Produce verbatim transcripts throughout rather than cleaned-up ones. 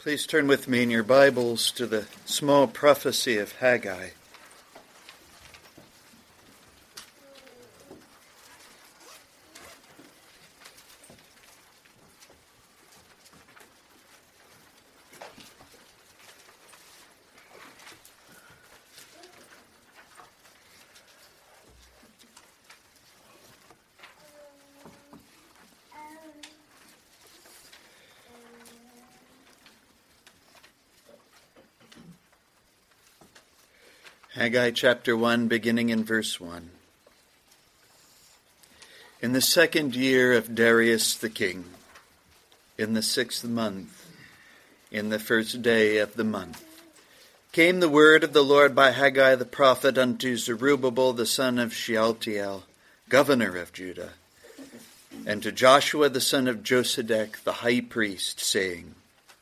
Please turn with me in your Bibles to the small prophecy of Haggai. Haggai chapter one, beginning in verse one. In the second year of Darius the king, in the sixth month, in the first day of the month, came the word of the Lord by Haggai the prophet unto Zerubbabel the son of Shealtiel, governor of Judah, and to Joshua the son of Josedech the high priest, saying,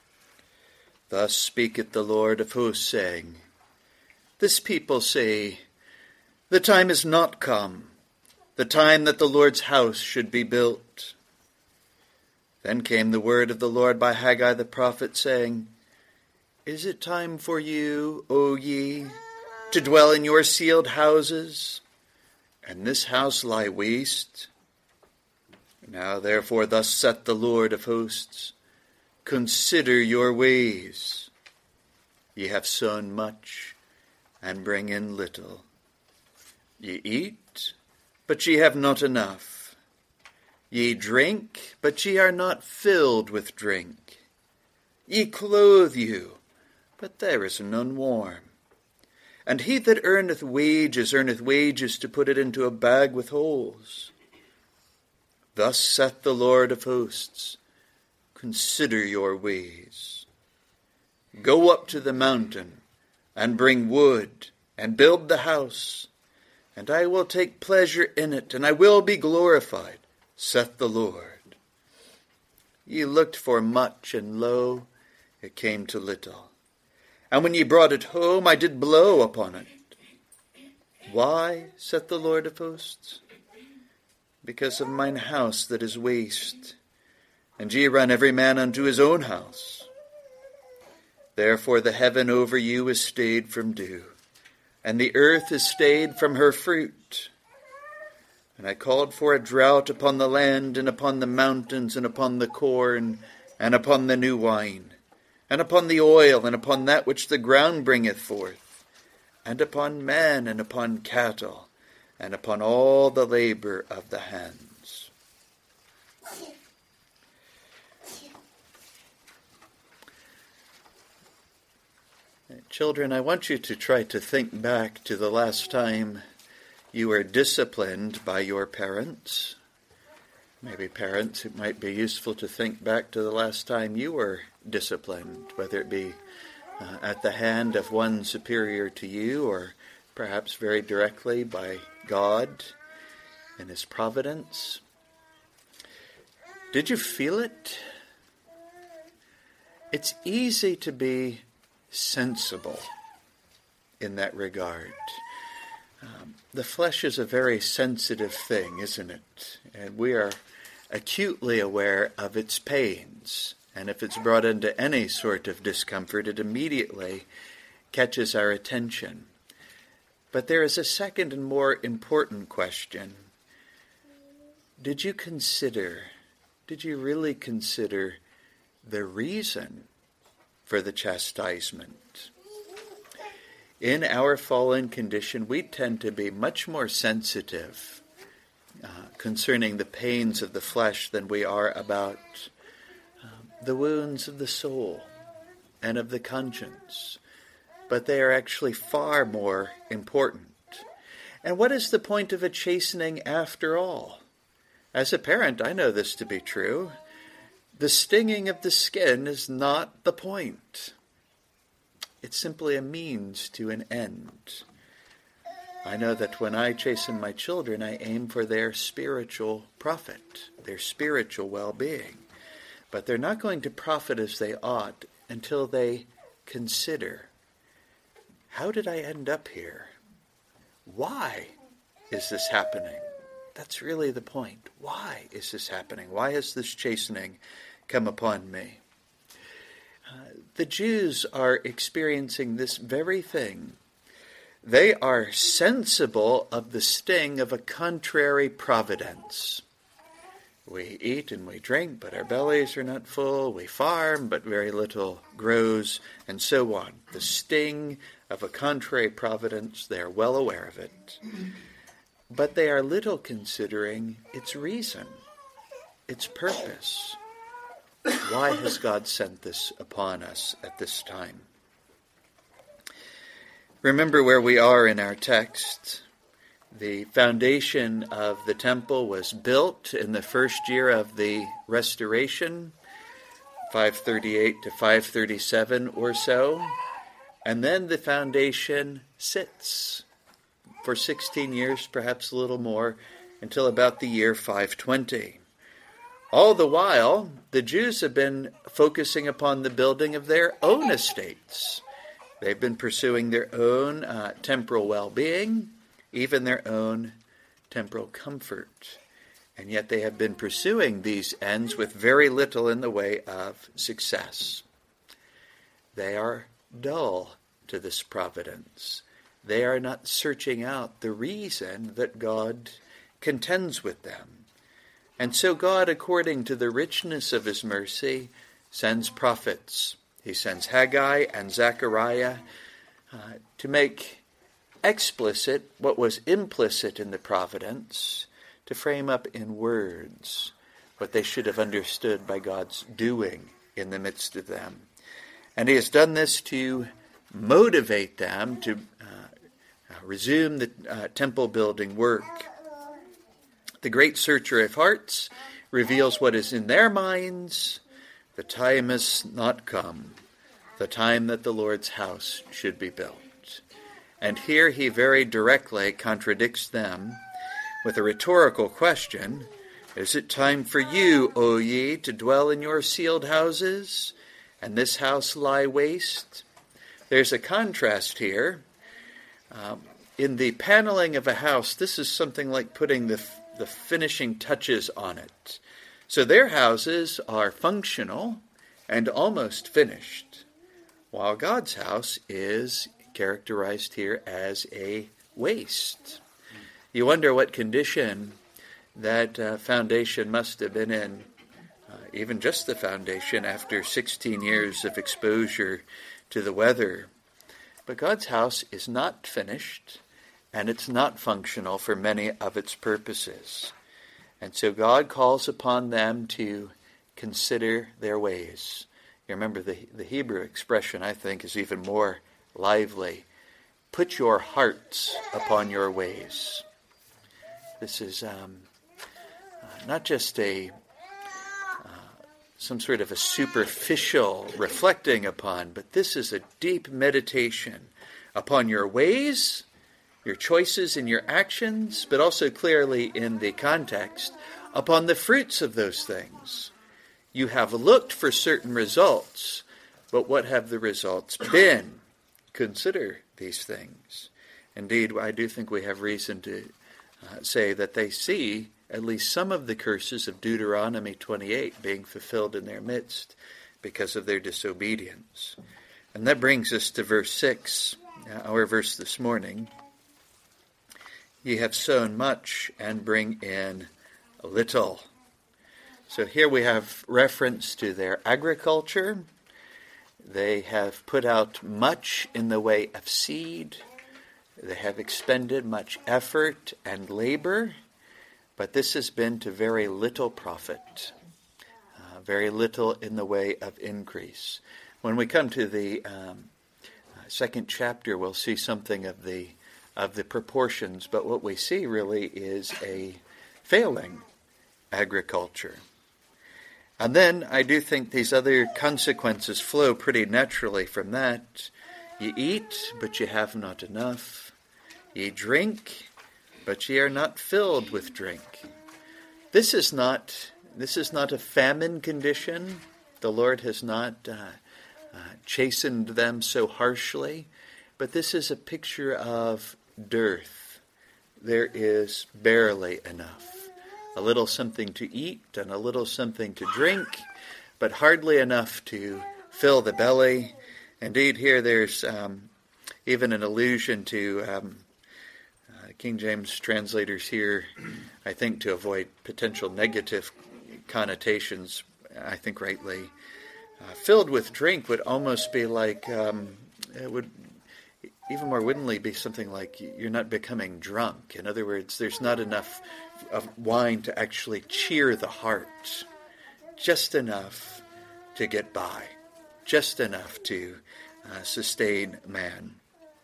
Thus speaketh the Lord of hosts, saying, This people say, The time is not come, the time that the Lord's house should be built. Then came the word of the Lord by Haggai the prophet, saying, Is it time for you, O ye, to dwell in your sealed houses, and this house lie waste? Now therefore thus saith the Lord of hosts, Consider your ways. Ye have sown much, and bring in little. Ye eat, but ye have not enough. Ye drink, but ye are not filled with drink. Ye clothe you, but there is none warm. And he that earneth wages, earneth wages to put it into a bag with holes. Thus saith the Lord of hosts, Consider your ways. Go up to the mountain, and bring wood, and build the house, and I will take pleasure in it, and I will be glorified, saith the Lord. Ye looked for much, and lo, it came to little. And when ye brought it home, I did blow upon it. Why, saith the Lord of hosts? Because of mine house that is waste, and ye run every man unto his own house. Therefore the heaven over you is stayed from dew, and the earth is stayed from her fruit. And I called for a drought upon the land, and upon the mountains, and upon the corn, and upon the new wine, and upon the oil, and upon that which the ground bringeth forth, and upon man, and upon cattle, and upon all the labor of the hands. Children, I want you to try to think back to the last time you were disciplined by your parents. Maybe parents, it might be useful to think back to the last time you were disciplined, whether it be uh, at the hand of one superior to you, or perhaps very directly by God and His providence. Did you feel it? It's easy to be sensible in that regard. Um, the flesh is a very sensitive thing, isn't it? And we are acutely aware of its pains. And if it's brought into any sort of discomfort, it immediately catches our attention. But there is a second and more important question. Did you consider, did you really consider the reason for the chastisement? In our fallen condition, we tend to be much more sensitive uh, concerning the pains of the flesh than we are about uh, the wounds of the soul and of the conscience. But they are actually far more important. And what is the point of a chastening after all? As a parent, I know this to be true. The stinging of the skin is not the point. It's simply a means to an end. I know that when I chasten my children, I aim for their spiritual profit, their spiritual well-being. But they're not going to profit as they ought until they consider, how did I end up here? Why is this happening? That's really the point. Why is this happening? Why has this chastening come upon me? Uh, the Jews are experiencing this very thing. They are sensible of the sting of a contrary providence. We eat and we drink, but our bellies are not full. We farm, but very little grows, and so on. The sting of a contrary providence, they are well aware of it. But they are little considering its reason, its purpose. Why has God sent this upon us at this time? Remember where we are in our text. The foundation of the temple was built in the first year of the restoration, five thirty-eight to five thirty-seven or so. And then the foundation sits for sixteen years, perhaps a little more, until about the year five twenty. All the while, the Jews have been focusing upon the building of their own estates. They've been pursuing their own uh, temporal well-being, even their own temporal comfort. And yet they have been pursuing these ends with very little in the way of success. They are dull to this providence. They are not searching out the reason that God contends with them. And so God, according to the richness of his mercy, sends prophets. He sends Haggai and Zechariah uh, to make explicit what was implicit in the providence, to frame up in words what they should have understood by God's doing in the midst of them. And he has done this to motivate them to uh, resume the uh, temple building work. The great searcher of hearts reveals what is in their minds. The time has not come, the time that the Lord's house should be built. And here he very directly contradicts them with a rhetorical question. Is it time for you, O ye, to dwell in your sealed houses, and this house lie waste? There's a contrast here. Um, in the paneling of a house, this is something like putting the the finishing touches on it. So their houses are functional and almost finished, while God's house is characterized here as a waste. You wonder what condition that uh, foundation must have been in, uh, even just the foundation, after sixteen years of exposure to the weather. But God's house is not finished, and it's not functional for many of its purposes. And so God calls upon them to consider their ways. You remember the, the Hebrew expression, I think, is even more lively. Put your hearts upon your ways. This is um, uh, not just a uh, some sort of a superficial reflecting upon, but this is a deep meditation upon your ways, your choices and your actions, but also clearly in the context, upon the fruits of those things. You have looked for certain results, but what have the results been? Consider these things. Indeed, I do think we have reason to uh, say that they see at least some of the curses of Deuteronomy twenty-eight being fulfilled in their midst because of their disobedience. And that brings us to verse six, our verse this morning. Ye have sown much and bring in little. So here we have reference to their agriculture. They have put out much in the way of seed. They have expended much effort and labor, but this has been to very little profit, uh, very little in the way of increase. When we come to the um, second chapter, we'll see something of the of the proportions, but what we see really is a failing agriculture. And then I do think these other consequences flow pretty naturally from that. Ye eat, but ye have not enough. Ye drink, but ye are not filled with drink. This is not this is not a famine condition. The Lord has not uh, uh, chastened them so harshly, but this is a picture of dearth. There is barely enough. A little something to eat and a little something to drink, but hardly enough to fill the belly. Indeed, here there's um, even an allusion to um, uh, King James translators here, I think to avoid potential negative connotations, I think rightly. Uh, filled with drink would almost be like, um, it would even more wittingly be something like you're not becoming drunk. In other words, there's not enough of wine to actually cheer the heart. Just enough to get by. Just enough to uh, sustain man.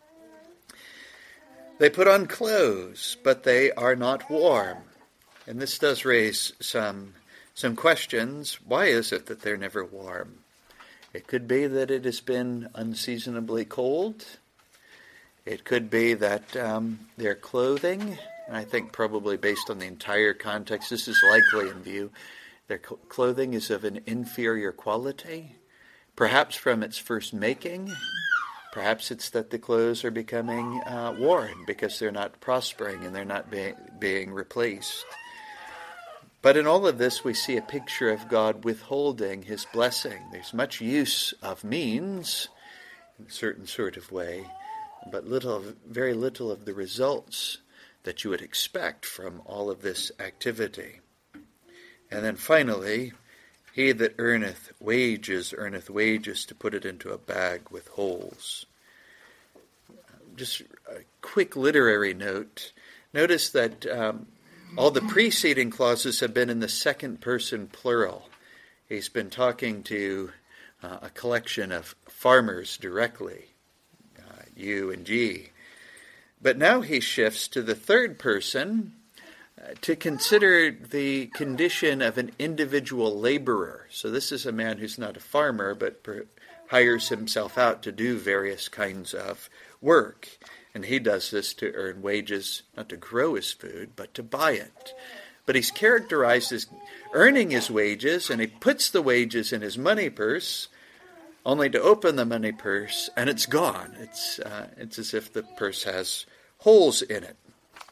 They put on clothes, but they are not warm. And this does raise some some questions. Why is it that they're never warm? It could be that it has been unseasonably cold. It could be that um, their clothing, and I think probably based on the entire context, this is likely in view, their clothing is of an inferior quality, perhaps from its first making. Perhaps it's that the clothes are becoming uh, worn because they're not prospering and they're not being, being replaced. But in all of this, we see a picture of God withholding his blessing. There's much use of means in a certain sort of way, but little, very little of the results that you would expect from all of this activity. And then finally, he that earneth wages, earneth wages to put it into a bag with holes. Just a quick literary note. Notice that um, all the preceding clauses have been in the second person plural. He's been talking to uh, a collection of farmers directly, uh, you and ye. But now he shifts to the third person uh, to consider the condition of an individual laborer. So this is a man who's not a farmer, but per- hires himself out to do various kinds of work. And he does this to earn wages, not to grow his food, but to buy it. But he's characterized as earning his wages, and he puts the wages in his money purse, only to open the money purse, and it's gone. It's uh, it's as if the purse has holes in it.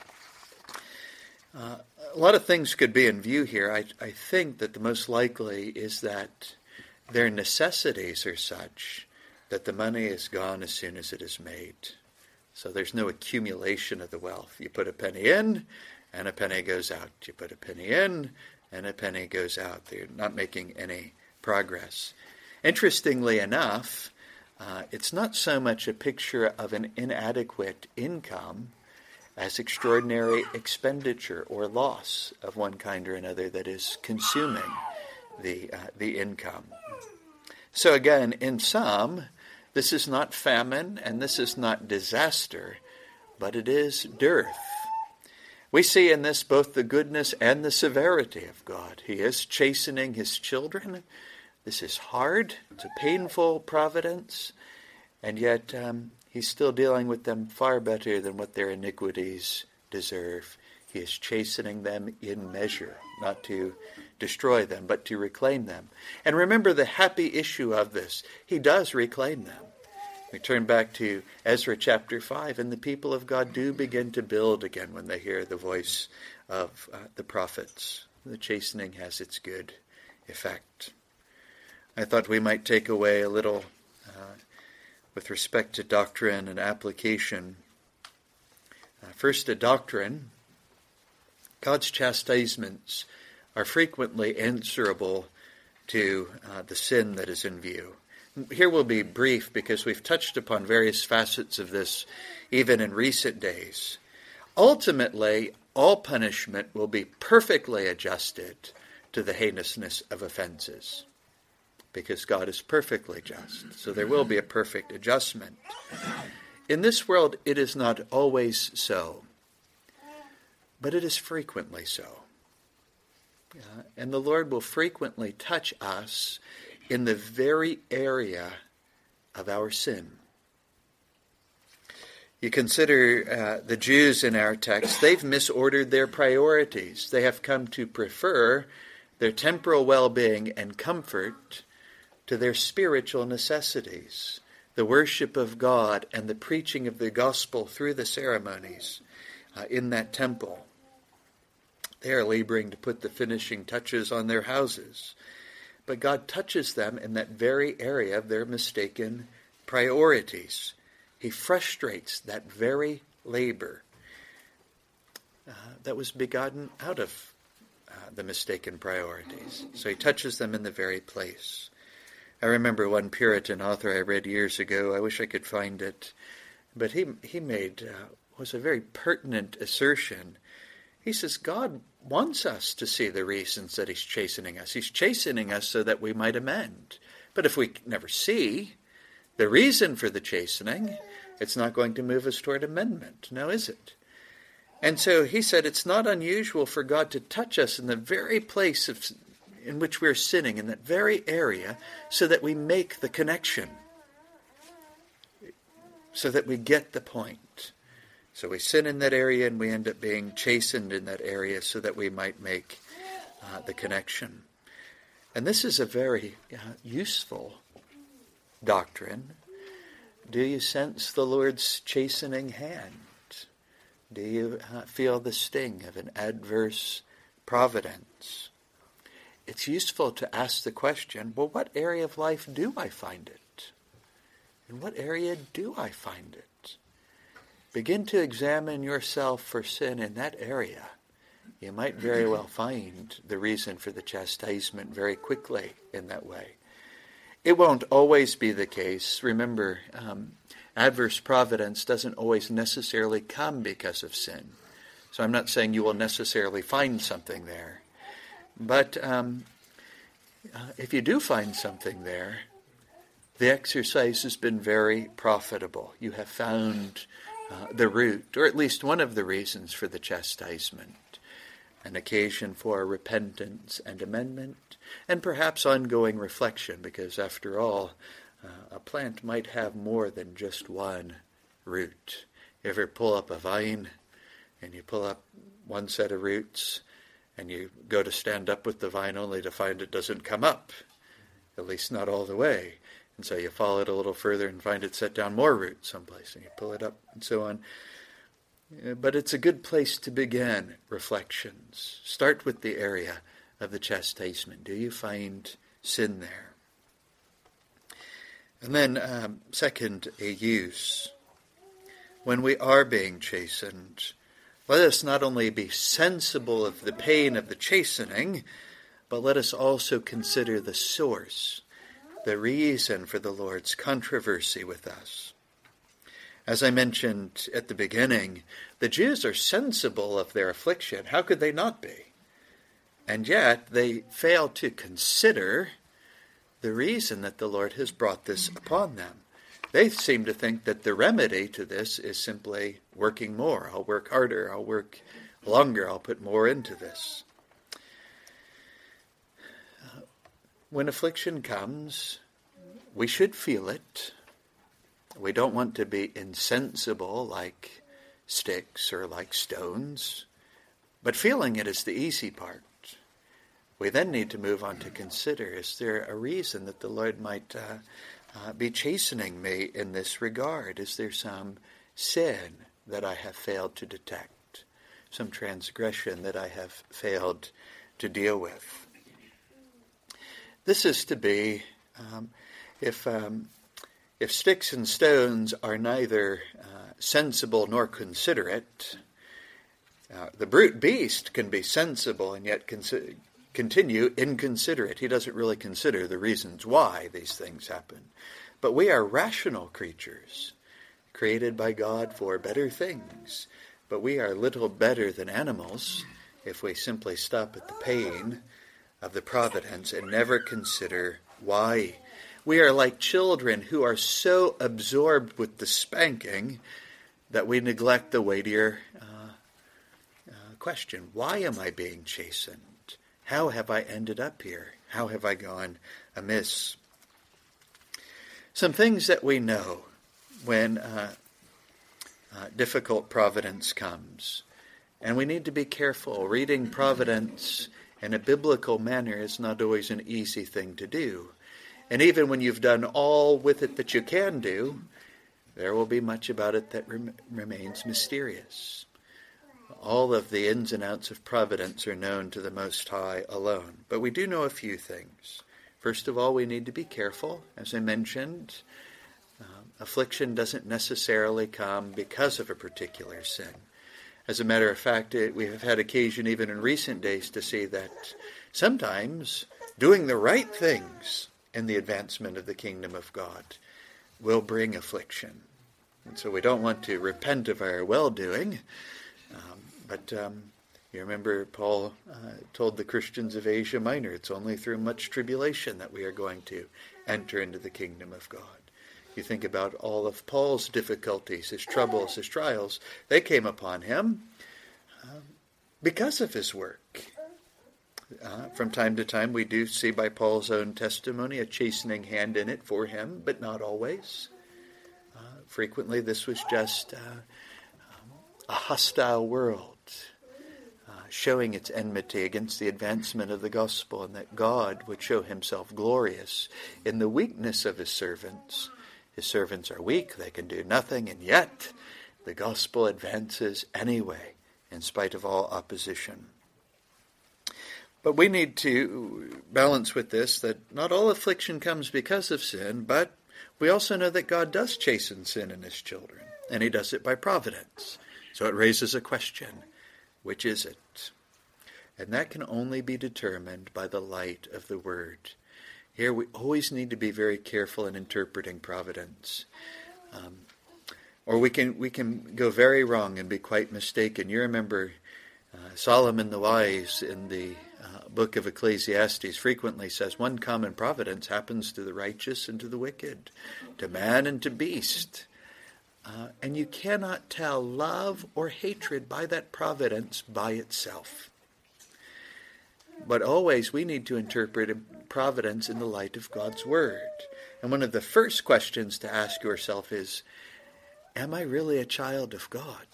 Uh, a lot of things could be in view here. I, I think that the most likely is that their necessities are such that the money is gone as soon as it is made. So there's no accumulation of the wealth. You put a penny in, and a penny goes out. You put a penny in, and a penny goes out. They're not making any progress. Interestingly enough, uh, it's not so much a picture of an inadequate income as extraordinary expenditure or loss of one kind or another that is consuming the uh, the income. So again, in sum, this is not famine and this is not disaster, but it is dearth. We see in this both the goodness and the severity of God. He is chastening his children. This is hard. It's a painful providence. And yet um, he's still dealing with them far better than what their iniquities deserve. He is chastening them in measure, not to destroy them, but to reclaim them. And remember the happy issue of this. He does reclaim them. We turn back to Ezra chapter five, and the people of God do begin to build again when they hear the voice of uh, the prophets. The chastening has its good effect. I thought we might take away a little uh, with respect to doctrine and application. Uh, first, a doctrine. God's chastisements are frequently answerable to uh, the sin that is in view. Here we'll be brief because we've touched upon various facets of this even in recent days. Ultimately, all punishment will be perfectly adjusted to the heinousness of offenses because God is perfectly just. So there will be a perfect adjustment. In this world, it is not always so, but it is frequently so. Uh, and the Lord will frequently touch us in the very area of our sin. You consider uh, the Jews in our text, they've misordered their priorities. They have come to prefer their temporal well-being and comfort to their spiritual necessities, the worship of God and the preaching of the gospel through the ceremonies uh, in that temple. They are laboring to put the finishing touches on their houses. but God touches them in that very area of their mistaken priorities. He frustrates that very labor uh, that was begotten out of uh, the mistaken priorities. So he touches them in the very place. I remember one Puritan author I read years ago. I wish I could find it. But he he made, uh, was a very pertinent assertion. He says, God wants us to see the reasons that he's chastening us. He's chastening us so that we might amend. But if we never see the reason for the chastening, it's not going to move us toward amendment. Now, is it? And so he said it's not unusual for God to touch us in the very place of in which we're sinning, in that very area, so that we make the connection, so that we get the point. So we sin in that area and we end up being chastened in that area so that we might make uh, the connection. And this is a very uh, useful doctrine. Do you sense the Lord's chastening hand? Do you uh, feel the sting of an adverse providence? It's useful to ask the question, well, what area of life do I find it? In what area do I find it? Begin to examine yourself for sin in that area. You might very well find the reason for the chastisement very quickly in that way. It won't always be the case. Remember, um, adverse providence doesn't always necessarily come because of sin. So I'm not saying you will necessarily find something there. But um, uh, if you do find something there, the exercise has been very profitable. You have found uh, the root, or at least one of the reasons for the chastisement, an occasion for repentance and amendment, and perhaps ongoing reflection, because after all, uh, a plant might have more than just one root. You ever pull up a vine, and you pull up one set of roots, and you go to stand up with the vine only to find it doesn't come up, at least not all the way. And so you follow it a little further and find it set down more roots someplace, and you pull it up and so on. But it's a good place to begin reflections. Start with the area of the chastisement. Do you find sin there? And then, um, second, a use. When we are being chastened, let us not only be sensible of the pain of the chastening, but let us also consider the source, the reason for the Lord's controversy with us. As I mentioned at the beginning, the Jews are sensible of their affliction. How could they not be? And yet they fail to consider the reason that the Lord has brought this upon them. They seem to think that the remedy to this is simply working more. I'll work harder, I'll work longer, I'll put more into this. When affliction comes, we should feel it. We don't want to be insensible like sticks or like stones, but feeling it is the easy part. We then need to move on to consider, is there a reason that the Lord might uh, uh, be chastening me in this regard? Is there some sin that I have failed to detect? Some transgression that I have failed to deal with? This is to be, um, if um, if sticks and stones are neither uh, sensible nor considerate, uh, the brute beast can be sensible and yet consider. continue inconsiderate. He doesn't really consider the reasons why these things happen. But we are rational creatures, created by God for better things. But we are little better than animals if we simply stop at the pain of the providence and never consider why. We are like children who are so absorbed with the spanking that we neglect the weightier uh, uh, question. Why am I being chastened? How have I ended up here? How have I gone amiss? Some things that we know when uh, uh, difficult providence comes. And we need to be careful. Reading providence in a biblical manner is not always an easy thing to do. And even when you've done all with it that you can do, there will be much about it that rem- remains mysterious. All of the ins and outs of providence are known to the Most High alone. But we do know a few things. First of all, we need to be careful. As I mentioned, um, affliction doesn't necessarily come because of a particular sin. As a matter of fact, it, we have had occasion even in recent days to see that sometimes doing the right things in the advancement of the kingdom of God will bring affliction. And so we don't want to repent of our well-doing, um, but um, you remember Paul uh, told the Christians of Asia Minor, it's only through much tribulation that we are going to enter into the kingdom of God. You think about all of Paul's difficulties, his troubles, his trials, they came upon him um, because of his work. Uh, from time to time we do see by Paul's own testimony a chastening hand in it for him, but not always. Uh, frequently this was just uh, um, a hostile world, showing its enmity against the advancement of the gospel, and that God would show himself glorious in the weakness of his servants. His servants are weak, they can do nothing, and yet the gospel advances anyway, in spite of all opposition. But we need to balance with this that not all affliction comes because of sin, but we also know that God does chasten sin in his children, and he does it by providence. So it raises a question. Which is it? And that can only be determined by the light of the Word. Here we always need to be very careful in interpreting providence. Um, or we can we can go very wrong and be quite mistaken. You remember uh, Solomon the Wise in the uh, book of Ecclesiastes frequently says, one common providence happens to the righteous and to the wicked, to man and to beast. Uh, and you cannot tell love or hatred by that providence by itself. But always we need to interpret providence in the light of God's Word. And one of the first questions to ask yourself is, am I really a child of God?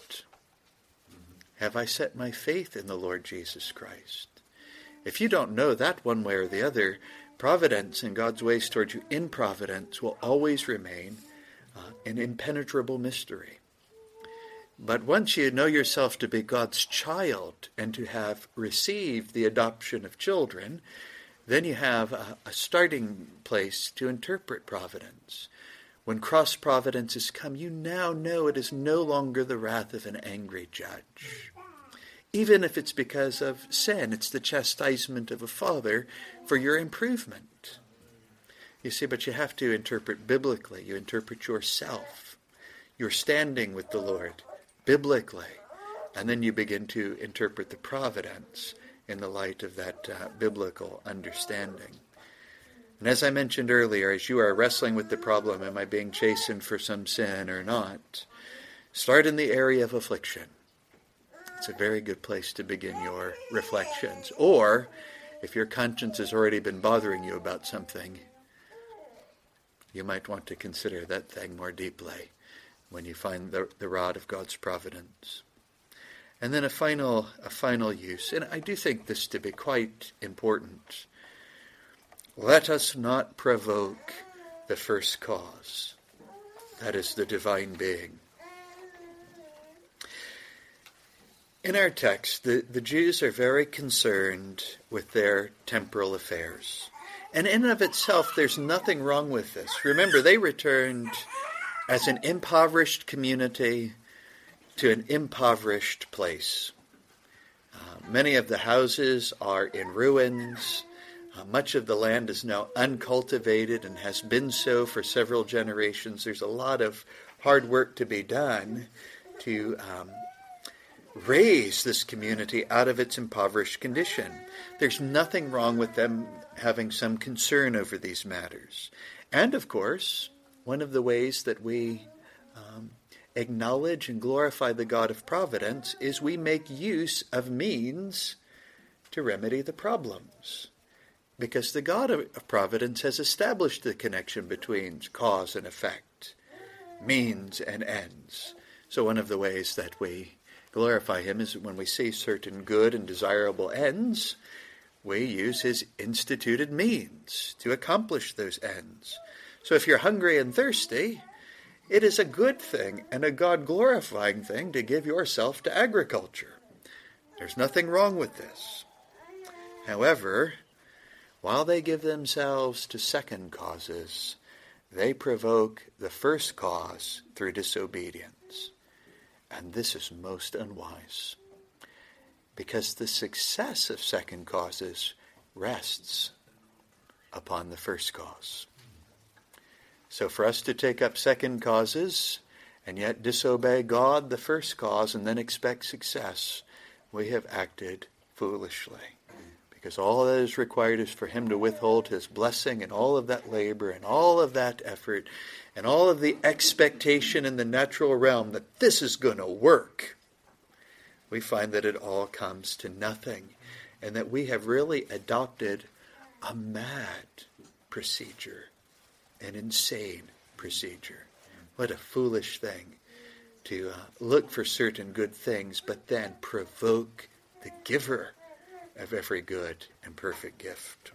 Have I set my faith in the Lord Jesus Christ? If you don't know that one way or the other, providence and God's ways towards you in providence will always remain Uh, an impenetrable mystery. But once you know yourself to be God's child and to have received the adoption of children, then you have a, a starting place to interpret providence. When cross providence has come, you now know it is no longer the wrath of an angry judge. Even if it's because of sin, it's the chastisement of a father for your improvement. You see, but you have to interpret biblically. You interpret yourself. You're standing with the Lord biblically. And then you begin to interpret the providence in the light of that uh, biblical understanding. And as I mentioned earlier, as you are wrestling with the problem, am I being chastened for some sin or not? Start in the area of affliction. It's a very good place to begin your reflections. Or, if your conscience has already been bothering you about something, you might want to consider that thing more deeply when you find the, the rod of God's providence. And then a final, a final use, and I do think this to be quite important. Let us not provoke the first cause, that is the divine being. In our text, the, the Jews are very concerned with their temporal affairs. And in and of itself, there's nothing wrong with this. Remember, they returned as an impoverished community to an impoverished place. Uh, many of the houses are in ruins. Uh, much of the land is now uncultivated and has been so for several generations. There's a lot of hard work to be done to um, raise this community out of its impoverished condition. There's nothing wrong with them having some concern over these matters. And of course, one of the ways that we um, acknowledge and glorify the God of providence is we make use of means to remedy the problems. Because the God of providence has established the connection between cause and effect, means and ends. So one of the ways that we glorify him is when we see certain good and desirable ends, we use his instituted means to accomplish those ends. So if you're hungry and thirsty, it is a good thing and a God-glorifying thing to give yourself to agriculture. There's nothing wrong with this. However, while they give themselves to second causes, they provoke the first cause through disobedience. And this is most unwise, because the success of second causes rests upon the first cause. So for us to take up second causes and yet disobey God, the first cause, and then expect success, we have acted foolishly. Because all that is required is for him to withhold his blessing and all of that labor and all of that effort and all of the expectation in the natural realm that this is going to work. We find that it all comes to nothing, and that we have really adopted a mad procedure, an insane procedure. What a foolish thing to uh, look for certain good things, but then provoke the giver of every good and perfect gift.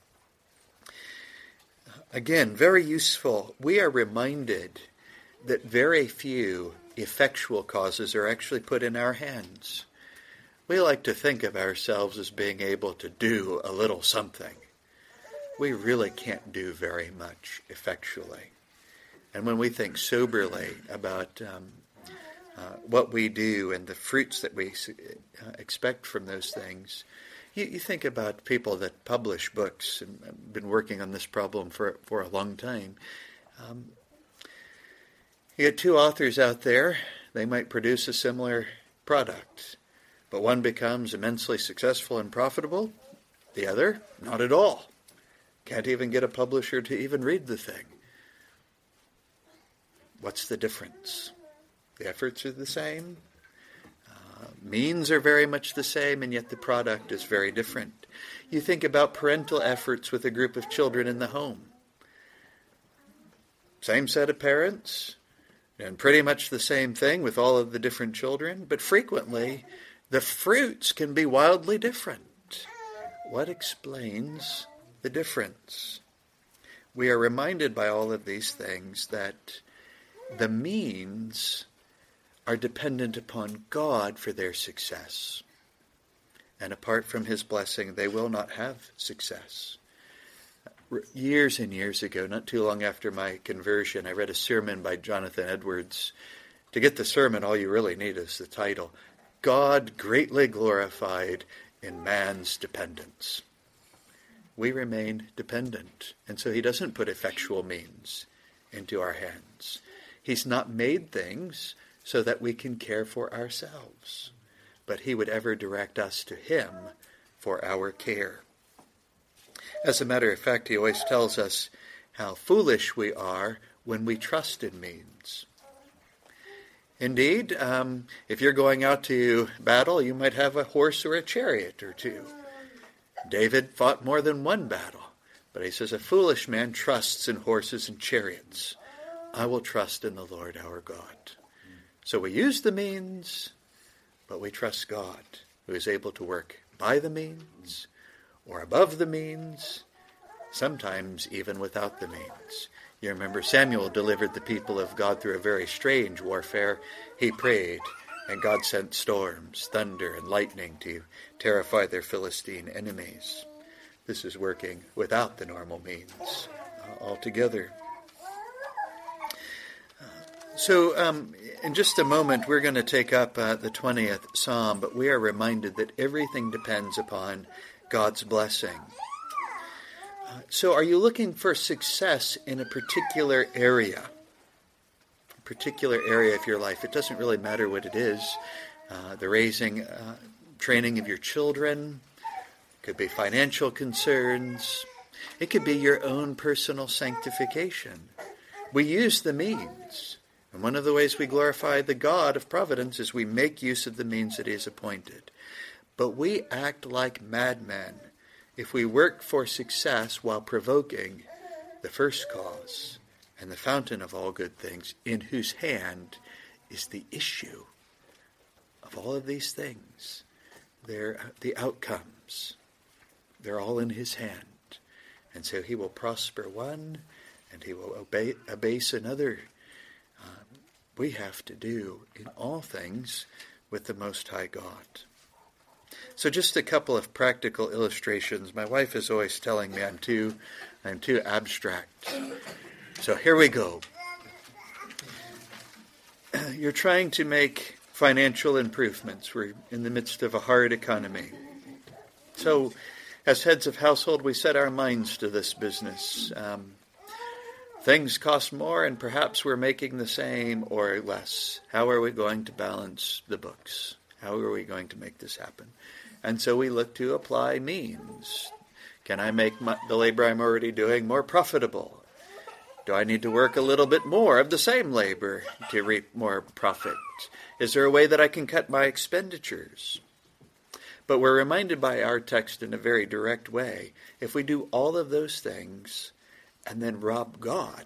Again, very useful. We are reminded that very few effectual causes are actually put in our hands. We like to think of ourselves as being able to do a little something. We really can't do very much effectually. And when we think soberly about um, uh, what we do and the fruits that we uh, expect from those things, you, you think about people that publish books, and I've been working on this problem for, for a long time. Um, you get two authors out there, they might produce a similar product, but one becomes immensely successful and profitable, the other, not at all. Can't even get a publisher to even read the thing. What's the difference? The efforts are the same. Uh, means are very much the same, and yet the product is very different. You think about parental efforts with a group of children in the home. Same set of parents, and pretty much the same thing with all of the different children, but frequently the fruits can be wildly different. What explains the difference? We are reminded by all of these things that the means are dependent upon God for their success. And apart from his blessing, they will not have success. Years and years ago, not too long after my conversion, I read a sermon by Jonathan Edwards. To get the sermon, all you really need is the title, God Greatly Glorified in Man's Dependence. We remain dependent, and so he doesn't put effectual means into our hands. He's not made things so that we can care for ourselves, but he would ever direct us to him for our care. As a matter of fact, he always tells us how foolish we are when we trust in means. Indeed, um, if you're going out to battle, you might have a horse or a chariot or two. David fought more than one battle, but he says, a foolish man trusts in horses and chariots. I will trust in the Lord our God. So we use the means, but we trust God, who is able to work by the means or above the means, sometimes even without the means. You remember Samuel delivered the people of God through a very strange warfare. He prayed, and God sent storms, thunder, and lightning to terrify their Philistine enemies. This is working without the normal means uh, altogether. So um, in just a moment, we're going to take up uh, the twentieth Psalm, but we are reminded that everything depends upon God's blessing. Uh, so are you looking for success in a particular area? A particular area of your life. It doesn't really matter what it is. Uh, the raising, uh, training of your children. It could be financial concerns. It could be your own personal sanctification. We use the means. And one of the ways we glorify the God of providence is we make use of the means that he has appointed. But we act like madmen if we work for success while provoking the first cause and the fountain of all good things, in whose hand is the issue of all of these things. They're the outcomes. They're all in his hand. And so he will prosper one and he will obey, abase another. We have to do in all things with the Most High God. So just a couple of practical illustrations. My wife is always telling me I'm too, I'm too abstract. So here we go. You're trying to make financial improvements. We're in the midst of a hard economy. So as heads of household, we set our minds to this business. Um, things cost more, and perhaps we're making the same or less. How are we going to balance the books? How are we going to make this happen? And so we look to apply means. Can I make my, the labor I'm already doing more profitable? Do I need to work a little bit more of the same labor to reap more profit? Is there a way that I can cut my expenditures? But we're reminded by our text in a very direct way, if we do all of those things and then rob God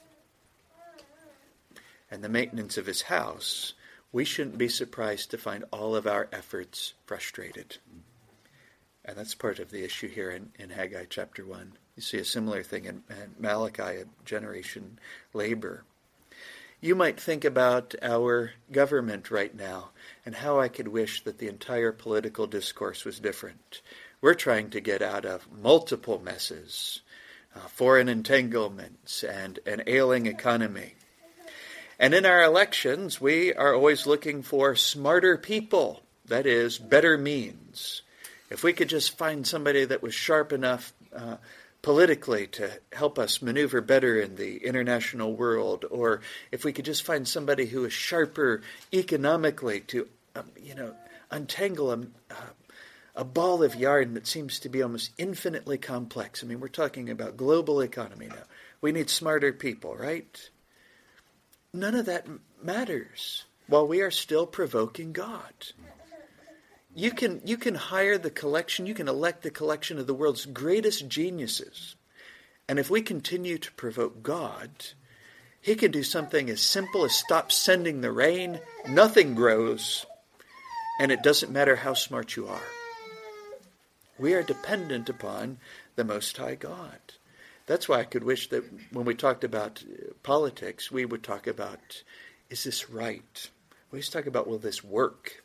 and the maintenance of his house, we shouldn't be surprised to find all of our efforts frustrated. And that's part of the issue here in, in Haggai chapter one. You see a similar thing in, in Malachi, a generation labor. You might think about our government right now and how I could wish that the entire political discourse was different. We're trying to get out of multiple messes, uh, foreign entanglements, and an ailing economy. And in our elections, we are always looking for smarter people, that is, better means. If we could just find somebody that was sharp enough uh, politically to help us maneuver better in the international world, or if we could just find somebody who is sharper economically to, um, you know, untangle a, uh, a ball of yarn that seems to be almost infinitely complex. I mean, we're talking about global economy now. We need smarter people, right? None of that matters while we are still provoking God. You can you can hire the collection, you can elect the collection of the world's greatest geniuses. And if we continue to provoke God, he can do something as simple as stop sending the rain, nothing grows, and it doesn't matter how smart you are. We are dependent upon the Most High God. That's why I could wish that when we talked about politics, we would talk about, is this right? We always talk about, will this work?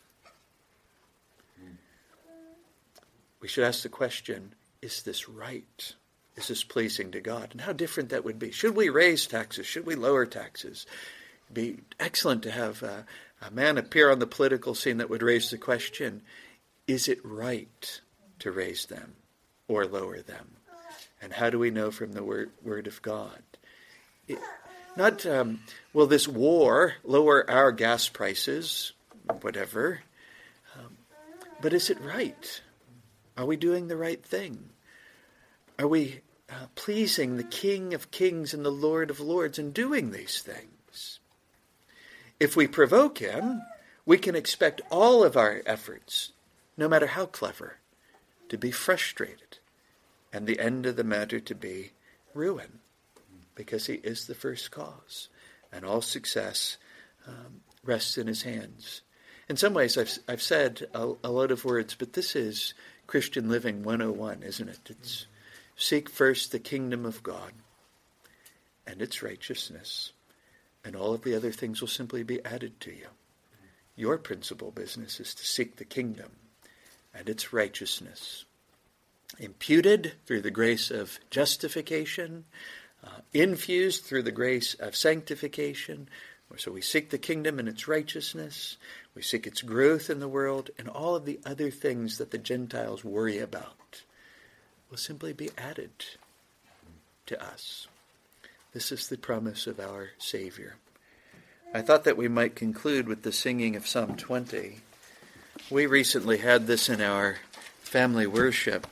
We should ask the question, is this right? Is this pleasing to God? And how different that would be. Should we raise taxes? Should we lower taxes? It'd be excellent to have a, a man appear on the political scene that would raise the question, is it right to raise them or lower them? And how do we know from the word, word of God? It, not, um, will this war lower our gas prices, whatever, um, but is it right? Are we doing the right thing? Are we uh, pleasing the King of Kings and the Lord of Lords in doing these things? If we provoke him, we can expect all of our efforts, no matter how clever, to be frustrated, and the end of the matter to be ruin, because he is the first cause, and all success um, rests in his hands. In some ways, I've, I've said a, a lot of words, but this is Christian living one oh one, isn't it? It's seek first the kingdom of God and its righteousness, and all of the other things will simply be added to you. Your principal business is to seek the kingdom and its righteousness, imputed through the grace of justification, uh, infused through the grace of sanctification. So we seek the kingdom and its righteousness. We seek its growth in the world, and all of the other things that the Gentiles worry about will simply be added to us. This is the promise of our Savior. I thought that we might conclude with the singing of Psalm twenty. We recently had this in our family worship.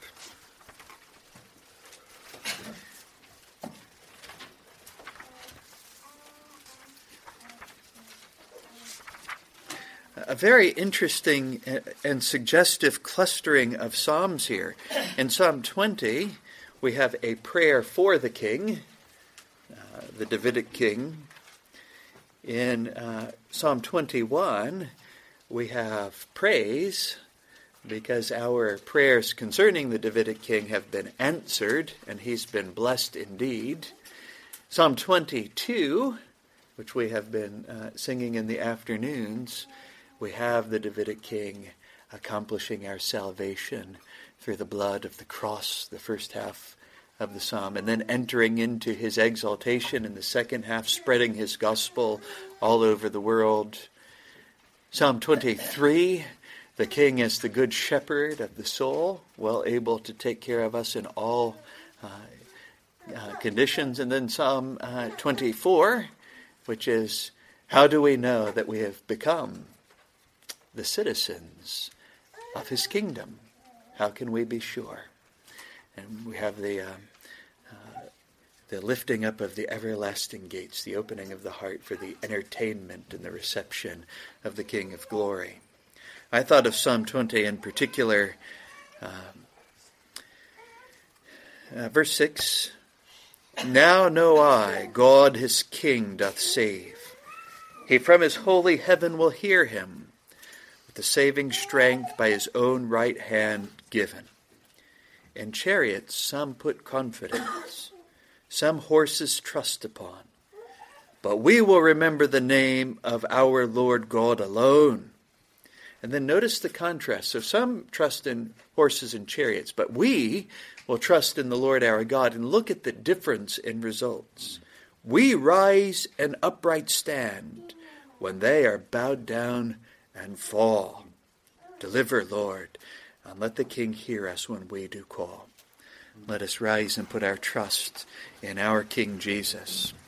A very interesting and suggestive clustering of psalms here. In Psalm twenty, we have a prayer for the king, uh, the Davidic king. In uh, Psalm twenty-one, we have praise, because our prayers concerning the Davidic king have been answered, and he's been blessed indeed. Psalm twenty-two, which we have been uh, singing in the afternoons, we have the Davidic king accomplishing our salvation through the blood of the cross, the first half of the psalm, and then entering into his exaltation in the second half, spreading his gospel all over the world. Psalm twenty-three, the king as the good shepherd of the soul, well able to take care of us in all uh, uh, conditions. And then Psalm uh, twenty-four, which is, how do we know that we have become the citizens of his kingdom? How can we be sure? And we have the uh, uh, the lifting up of the everlasting gates, the opening of the heart for the entertainment and the reception of the King of Glory. I thought of Psalm twenty in particular. Um, uh, verse six, now know I, God his King doth save. He from his holy heaven will hear him, with the saving strength by his own right hand given. In chariots some put confidence, some horses trust upon. But we will remember the name of our Lord God alone. And then notice the contrast. So some trust in horses and chariots, but we will trust in the Lord our God. And look at the difference in results. We rise and upright stand when they are bowed down and fall. Deliver, Lord, and let the King hear us when we do call. Let us rise and put our trust in our King Jesus.